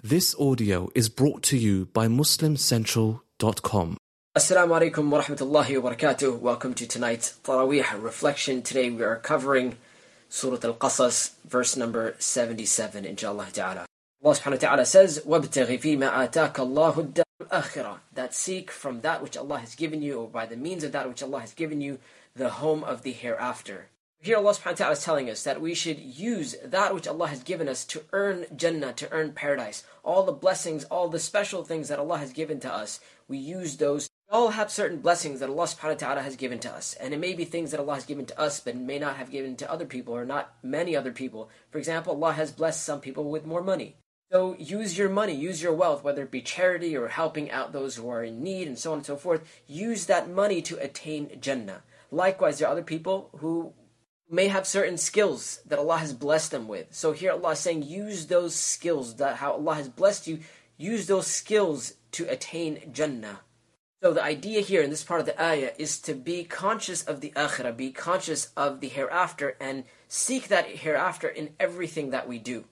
This audio is brought to you by MuslimCentral.com. Assalamu alaikum wa rahmatullahi wa barakatuh. Welcome to tonight's Taraweeh reflection. Today we are covering Surah Al-Qasas, verse number 77, inshaAllah ta'ala. Allah subhanahu wa ta'ala says, وَابْتَغِ فِي مَا آتَاكَ اللَّهُ الدَّارَ الْآخِرَةَ, that seek from that which Allah has given you, or by the means of that which Allah has given you, the home of the hereafter. Here Allah subhanahu wa ta'ala is telling us that we should use that which Allah has given us to earn Jannah, to earn paradise. All the blessings, all the special things that Allah has given to us, we use those. We all have certain blessings that Allah subhanahu wa ta'ala has given to us. And it may be things that Allah has given to us, but may not have given to other people, or not many other people. For example, Allah has blessed some people with more money. So use your money, use your wealth, whether it be charity or helping out those who are in need and so on and so forth. Use that money to attain Jannah. Likewise, there are other people who may have certain skills that Allah has blessed them with. So here Allah is saying, use those skills, that how Allah has blessed you, use those skills to attain Jannah. So the idea here in this part of the ayah is to be conscious of the akhirah, be conscious of the hereafter, and seek that hereafter in everything that we do.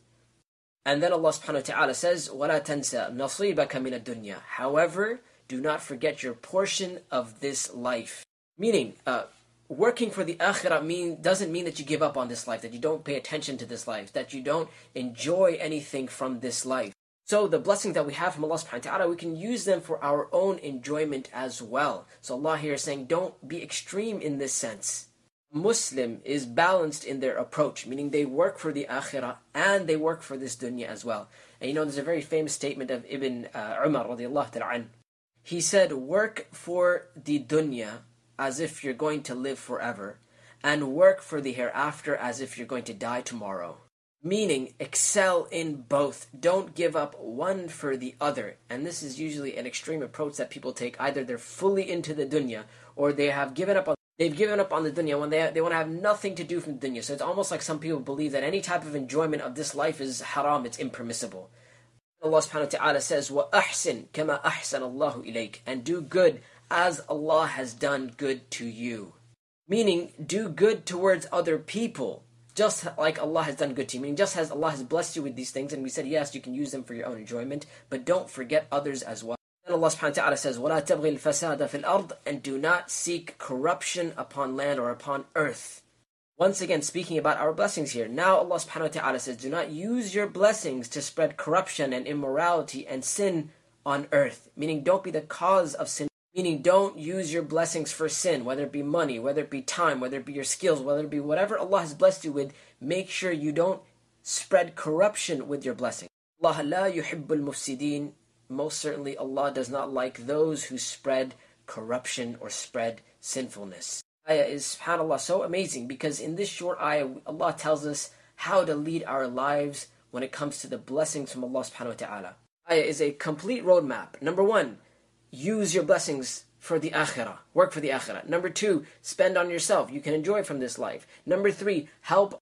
And then Allah subhanahu wa ta'ala says, وَلَا تَنْسَى نَصِيبَكَ مِنَ الدُّنْيَا. However, do not forget your portion of this life. Meaning, working for the akhirah doesn't mean that you give up on this life, that you don't pay attention to this life, that you don't enjoy anything from this life. So the blessings that we have from Allah subhanahu wa ta'ala, we can use them for our own enjoyment as well. So Allah here is saying, don't be extreme in this sense. Muslim is balanced in their approach, meaning they work for the akhirah and they work for this dunya as well. And there's a very famous statement of Ibn Umar radiallahu ta'ala anh. He said, work for the dunya as if you're going to live forever, and work for the hereafter as if you're going to die tomorrow. Meaning, excel in both. Don't give up one for the other. And this is usually an extreme approach that people take. Either they're fully into the dunya, or they have given up on the dunya when they want to have nothing to do from the dunya. So it's almost like some people believe that any type of enjoyment of this life is haram, it's impermissible. Allah subhanahu wa ta'ala says, وَأَحْسِن كَمَا أَحْسَنَ اللَّهُ إِلَيْكَ, and do good as Allah has done good to you. Meaning, do good towards other people, just like Allah has done good to you. Meaning, just as Allah has blessed you with these things, and we said, yes, you can use them for your own enjoyment, but don't forget others as well. Then Allah subhanahu wa ta'ala says, وَلَا تَبْغِي الْفَسَادَ فِي الْأَرْضِ, and do not seek corruption upon land or upon earth. Once again, speaking about our blessings here. Now Allah subhanahu wa ta'ala says, do not use your blessings to spread corruption and immorality and sin on earth. Meaning, don't be the cause of sin. Meaning, don't use your blessings for sin, whether it be money, whether it be time, whether it be your skills, whether it be whatever Allah has blessed you with. Make sure you don't spread corruption with your blessing. Allah la yuhibbul mufsideen. Most certainly, Allah does not like those who spread corruption or spread sinfulness. Ayah is, subhanAllah, so amazing, because in this short ayah, Allah tells us how to lead our lives when it comes to the blessings from Allah subhanahu wa ta'ala. Ayah is a complete roadmap. Number one, use your blessings for the akhirah. Work for the akhirah. Number two, spend on yourself. You can enjoy from this life. Number three, help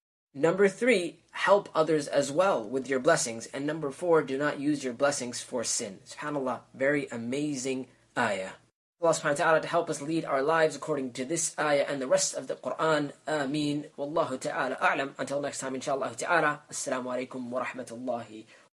others as well with your blessings. And number four, do not use your blessings for sin. SubhanAllah, very amazing ayah. Allah subhanahu wa ta'ala to help us lead our lives according to this ayah and the rest of the Quran. Ameen. Wallahu ta'ala a'lam. Until next time, inshallah ta'ala. Assalamu alaikum wa rahmatullahi